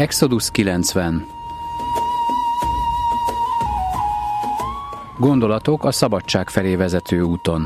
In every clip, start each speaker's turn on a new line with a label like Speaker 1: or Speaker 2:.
Speaker 1: Exodus 90. Gondolatok a szabadság felé vezető úton.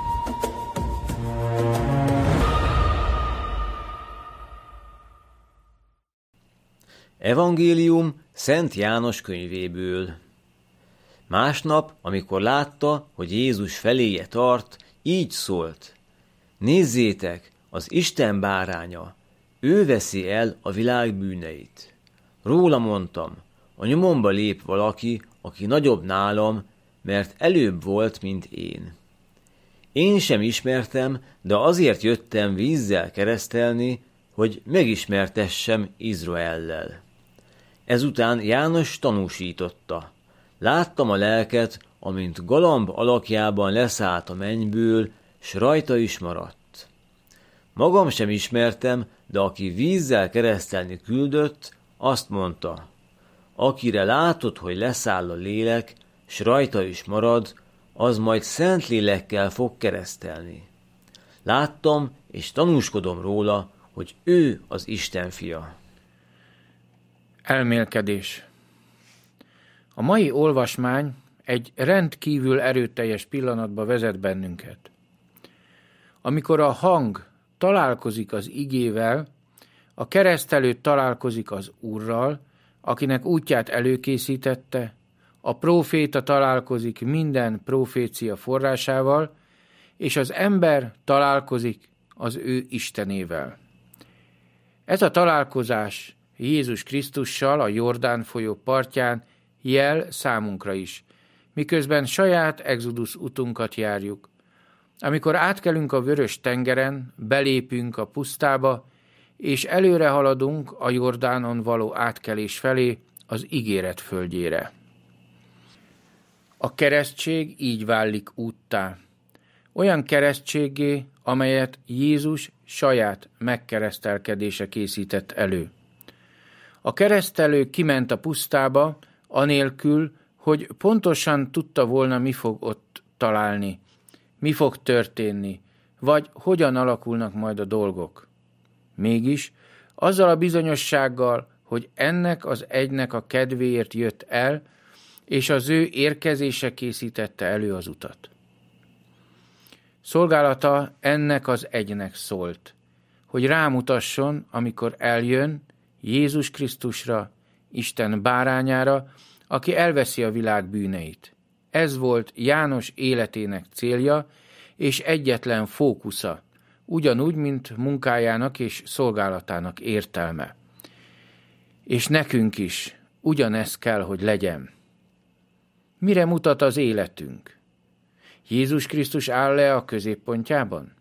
Speaker 2: Evangélium Szent János könyvéből. Másnap, amikor látta, hogy Jézus feléje tart, így szólt: Nézzétek, az Isten báránya, ő veszi el a világ bűneit. Róla mondtam, a nyomomba lép valaki, aki nagyobb nálam, mert előbb volt, mint én. Én sem ismertem, de azért jöttem vízzel keresztelni, hogy megismertessem Izraellel. Ezután János tanúsította: láttam a lelket, amint galamb alakjában leszállt a mennyből, s rajta is maradt. Magam sem ismertem, de aki vízzel keresztelni küldött, azt mondta: akire látod, hogy leszáll a lélek, s rajta is marad, az majd szent lélekkel fog keresztelni. Láttam, és tanúskodom róla, hogy ő az Isten fia.
Speaker 3: Elmélkedés. A mai olvasmány egy rendkívül erőteljes pillanatba vezet bennünket. Amikor a hang találkozik az igével, a keresztelő találkozik az Úrral, akinek útját előkészítette, a próféta találkozik minden profécia forrásával, és az ember találkozik az ő Istenével. Ez a találkozás Jézus Krisztussal a Jordán folyó partján jel számunkra is, miközben saját Exodus utunkat járjuk. Amikor átkelünk a Vörös tengeren, belépünk a pusztába, és előre haladunk a Jordánon való átkelés felé, az ígéret földjére. A keresztség így válik úttá. Olyan keresztséggé, amelyet Jézus saját megkeresztelkedése készített elő. A keresztelő kiment a pusztába, anélkül, hogy pontosan tudta volna, mi fog ott találni, mi fog történni, vagy hogyan alakulnak majd a dolgok. Mégis azzal a bizonyossággal, hogy ennek az egynek a kedvéért jött el, és az ő érkezése készítette elő az utat. Szolgálata ennek az egynek szólt, hogy rámutasson, amikor eljön Jézus Krisztusra, Isten bárányára, aki elveszi a világ bűneit. Ez volt János életének célja, és egyetlen fókusza, ugyanúgy, mint munkájának és szolgálatának értelme. És nekünk is ugyanez kell, hogy legyen. Mire mutat az életünk? Jézus Krisztus áll le a középpontjában?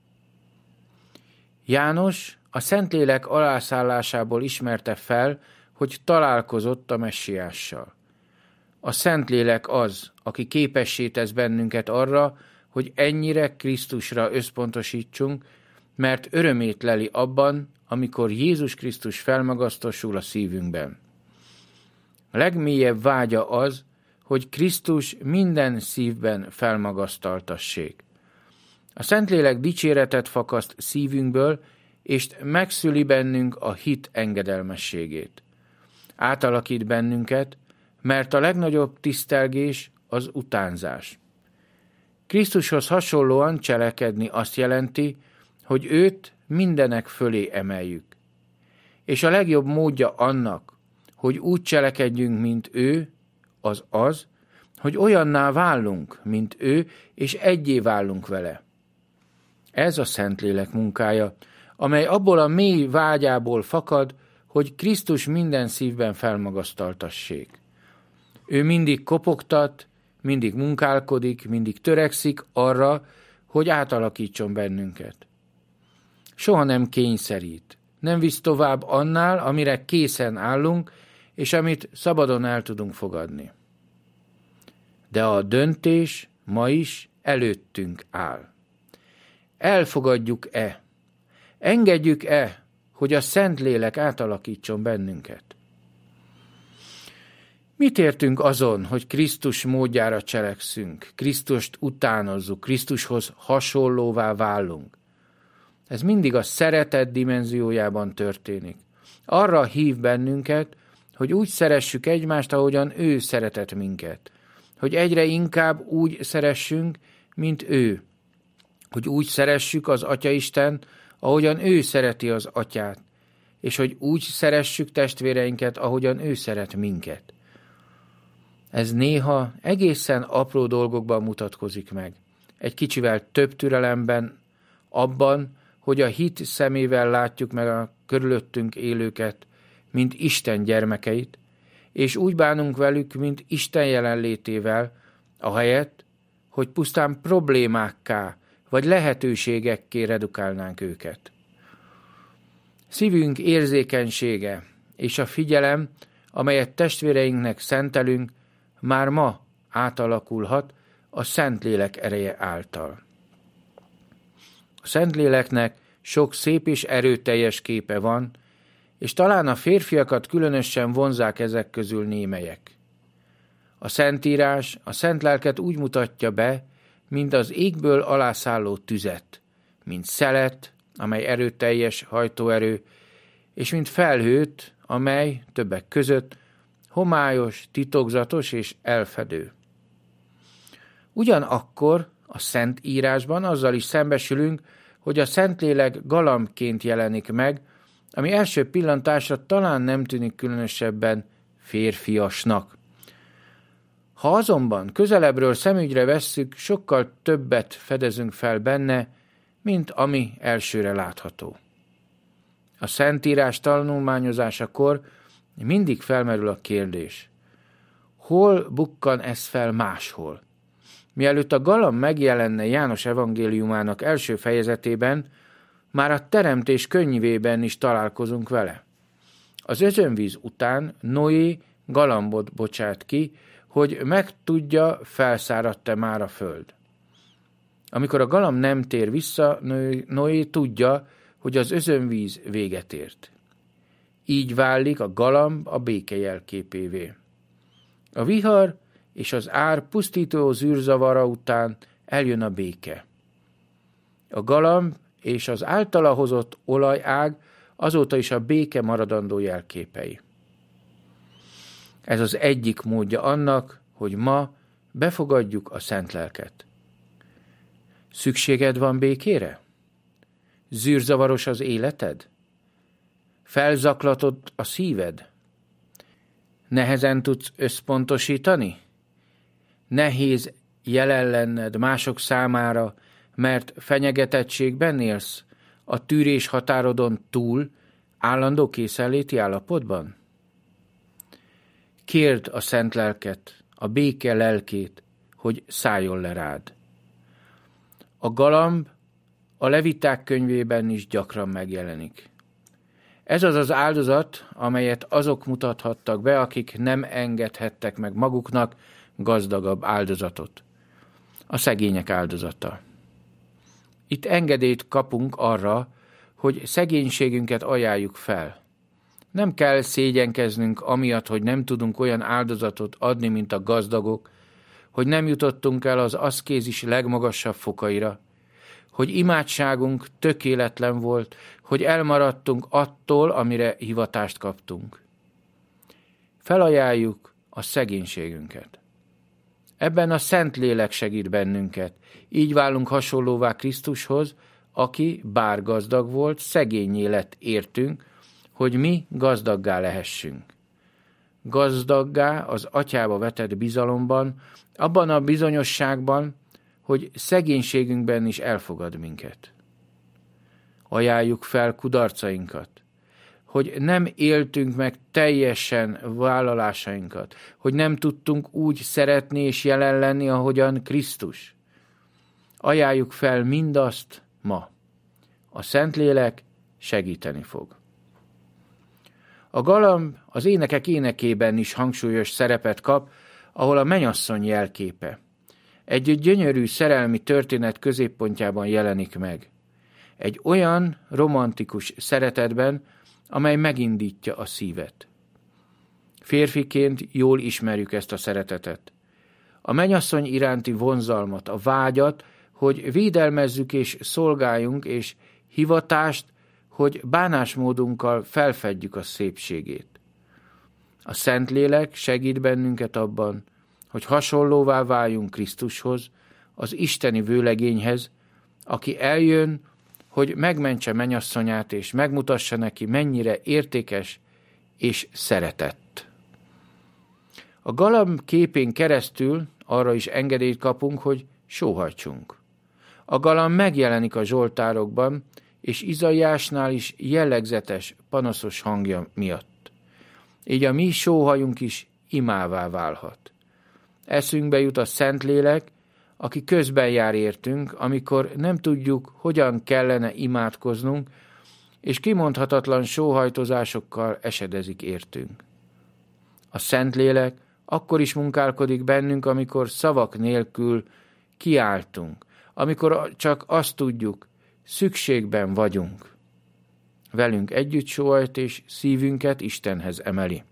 Speaker 3: János a Szentlélek alászállásából ismerte fel, hogy találkozott a Messiással. A Szentlélek az, aki képessé tesz bennünket arra, hogy ennyire Krisztusra összpontosítsunk, mert örömét leli abban, amikor Jézus Krisztus felmagasztosul a szívünkben. A legmélyebb vágya az, hogy Krisztus minden szívben felmagasztaltassék. A Szentlélek dicséretet fakaszt szívünkből, és megszüli bennünk a hit engedelmességét. Átalakít bennünket, mert a legnagyobb tisztelgés az utánzás. Krisztushoz hasonlóan cselekedni azt jelenti, hogy őt mindenek fölé emeljük. És a legjobb módja annak, hogy úgy cselekedjünk, mint ő, az, hogy olyanná válunk, mint ő, és egyé válunk vele. Ez a Szentlélek munkája, amely abból a mély vágyából fakad, hogy Krisztus minden szívben felmagasztaltassék. Ő mindig kopogtat, mindig munkálkodik, mindig törekszik arra, hogy átalakítson bennünket. Soha nem kényszerít, nem visz tovább annál, amire készen állunk, és amit szabadon el tudunk fogadni. De a döntés ma is előttünk áll. Elfogadjuk-e? Engedjük-e, hogy a Szentlélek átalakítson bennünket? Mit értünk azon, hogy Krisztus módjára cselekszünk, Krisztust utánozzuk, Krisztushoz hasonlóvá válunk? Ez mindig a szeretet dimenziójában történik. Arra hív bennünket, hogy úgy szeressük egymást, ahogyan ő szeretett minket. Hogy egyre inkább úgy szeressünk, mint ő. Hogy úgy szeressük az Atyaistent, ahogyan ő szereti az Atyát. És hogy úgy szeressük testvéreinket, ahogyan ő szeret minket. Ez néha egészen apró dolgokban mutatkozik meg. Egy kicsivel több türelemben, abban, hogy a hit szemével látjuk meg a körülöttünk élőket, mint Isten gyermekeit, és úgy bánunk velük, mint Isten jelenlétével, ahelyett, hogy pusztán problémákká vagy lehetőségekké redukálnánk őket. Szívünk érzékenysége és a figyelem, amelyet testvéreinknek szentelünk, már ma átalakulhat a Szentlélek ereje által. A Szentléleknek sok szép és erőteljes képe van, és talán a férfiakat különösen vonzák ezek közül némelyek. A Szentírás a Szent Lelket úgy mutatja be, mint az égből alászálló tüzet, mint szelet, amely erőteljes hajtóerő, és mint felhőt, amely többek között homályos, titokzatos és elfedő. Ugyanakkor a Szentírásban azzal is szembesülünk, hogy a Szentlélek galambként jelenik meg, ami első pillantásra talán nem tűnik különösebben férfiasnak. Ha azonban közelebbről szemügyre vesszük, sokkal többet fedezünk fel benne, mint ami elsőre látható. A Szentírás tanulmányozásakor mindig felmerül a kérdés, hol bukkan ez fel máshol? Mielőtt a galamb megjelenne János evangéliumának első fejezetében, már a Teremtés könyvében is találkozunk vele. Az özönvíz után Noé galambot bocsát ki, hogy megtudja, felszáradt-e már a föld. Amikor a galamb nem tér vissza, Noé tudja, hogy az özönvíz véget ért. Így válik a galamb a béke jelképévé. A vihar és az ár pusztító zűrzavara után eljön a béke. A galamb és az általa hozott olajág azóta is a béke maradandó jelképei. Ez az egyik módja annak, hogy ma befogadjuk a Szent Lelket. Szükséged van békére? Zűrzavaros az életed? Felzaklatod a szíved? Nehezen tudsz összpontosítani? Nehéz jelen lenned mások számára, mert fenyegetettségben élsz, a tűrés határodon túl, állandó készenléti állapotban? Kérd a Szent Lelket, a béke lelkét, hogy szálljon le rád. A galamb a Leviták könyvében is gyakran megjelenik. Ez az az áldozat, amelyet azok mutathattak be, akik nem engedhettek meg maguknak gazdagabb áldozatot. A szegények áldozata. Itt engedélyt kapunk arra, hogy szegénységünket ajánljuk fel. Nem kell szégyenkeznünk amiatt, hogy nem tudunk olyan áldozatot adni, mint a gazdagok, hogy nem jutottunk el az aszkézis legmagasabb fokaira, hogy imádságunk tökéletlen volt, hogy elmaradtunk attól, amire hivatást kaptunk. Felajánljuk a szegénységünket. Ebben a Szentlélek segít bennünket. Így válunk hasonlóvá Krisztushoz, aki bár gazdag volt, szegénnyé lett értünk, hogy mi gazdaggá lehessünk. Gazdaggá az Atyába vetett bizalomban, abban a bizonyosságban, hogy szegénységünkben is elfogad minket. Ajánljuk fel kudarcainkat, hogy nem éltünk meg teljesen vállalásainkat, hogy nem tudtunk úgy szeretni és jelen lenni, ahogyan Krisztus. Ajánljuk fel mindazt ma. A Szentlélek segíteni fog. A galamb az énekek énekében is hangsúlyos szerepet kap, ahol a mennyasszony jelképe. Egy gyönyörű szerelmi történet középpontjában jelenik meg. Egy olyan romantikus szeretetben, amely megindítja a szívet. Férfiként jól ismerjük ezt a szeretetet. A mennyasszony iránti vonzalmat, a vágyat, hogy védelmezzük és szolgáljunk, és hivatást, hogy bánásmódunkkal felfedjük a szépségét. A Szentlélek segít bennünket abban, hogy hasonlóvá váljunk Krisztushoz, az isteni vőlegényhez, aki eljön, hogy megmentse mennyasszonyát, és megmutassa neki, mennyire értékes és szeretett. A galamb képén keresztül arra is engedélyt kapunk, hogy sóhajtsunk. A galamb megjelenik a zsoltárokban, és Izaiásnál is jellegzetes, panaszos hangja miatt. Így a mi sóhajunk is imává válhat. Eszünkbe jut a Szentlélek, aki közben jár értünk, amikor nem tudjuk, hogyan kellene imádkoznunk, és kimondhatatlan sóhajtozásokkal esedezik értünk. A Szentlélek akkor is munkálkodik bennünk, amikor szavak nélkül kiáltunk, amikor csak azt tudjuk, szükségben vagyunk. Velünk együtt sóhajt, és szívünket Istenhez emeli.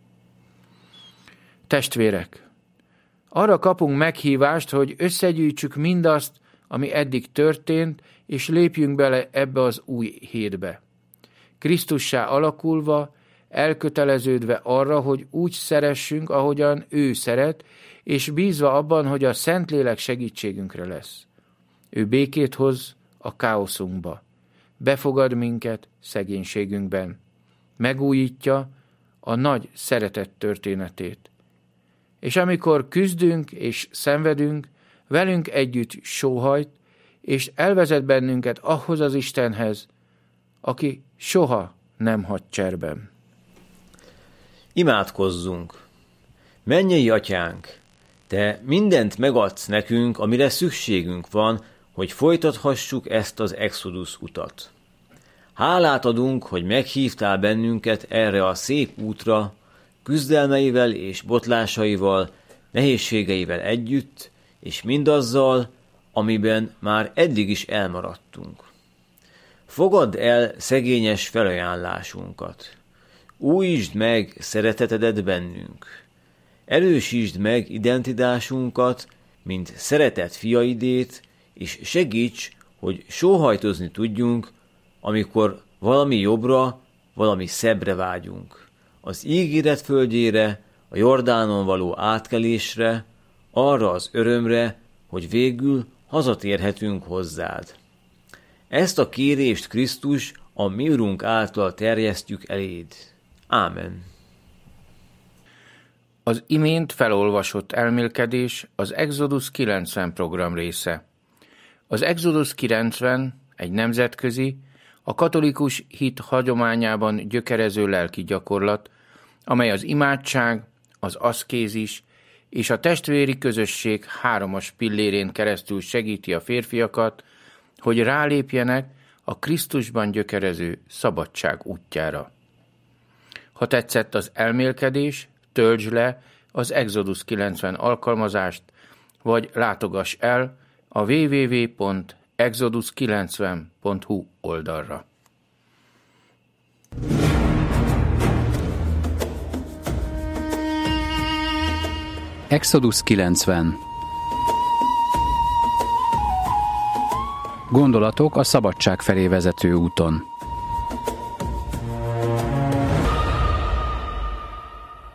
Speaker 3: Testvérek, arra kapunk meghívást, hogy összegyűjtsük mindazt, ami eddig történt, és lépjünk bele ebbe az új hétbe. Krisztussá alakulva, elköteleződve arra, hogy úgy szeressünk, ahogyan ő szeret, és bízva abban, hogy a Szentlélek segítségünkre lesz. Ő békét hoz a káoszunkba, befogad minket szegénységünkben, megújítja a nagy szeretet történetét. És amikor küzdünk és szenvedünk, velünk együtt sóhajt, és elvezet bennünket ahhoz az Istenhez, aki soha nem hagy cserben.
Speaker 2: Imádkozzunk! Mennyei Atyánk, Te mindent megadsz nekünk, amire szükségünk van, hogy folytathassuk ezt az Exodus utat. Hálát adunk, hogy meghívtál bennünket erre a szép útra, küzdelmeivel és botlásaival, nehézségeivel együtt, és mindazzal, amiben már eddig is elmaradtunk. Fogadd el szegényes felajánlásunkat. Újítsd meg szeretetedet bennünk. Erősítsd meg identitásunkat, mint szeretett fiaidét, és segíts, hogy sóhajtozni tudjunk, amikor valami jobbra, valami szebbre vágyunk. Az ígéret földjére, a Jordánon való átkelésre, arra az örömre, hogy végül hazatérhetünk hozzád. Ezt a kérést Krisztus, a mi Urunk által terjesztjük eléd. Ámen.
Speaker 3: Az imént felolvasott elmélkedés az Exodus 90 program része. Az Exodus 90 egy nemzetközi, a katolikus hit hagyományában gyökerező lelki gyakorlat, amely az imádság, az aszkézis és a testvéri közösség háromas pillérén keresztül segíti a férfiakat, hogy rálépjenek a Krisztusban gyökerező szabadság útjára. Ha tetszett az elmélkedés, töltsd le az Exodus 90 alkalmazást, vagy látogass el a www.exodus90.hu oldalra.
Speaker 1: Exodus 90. Gondolatok a szabadság felé vezető úton.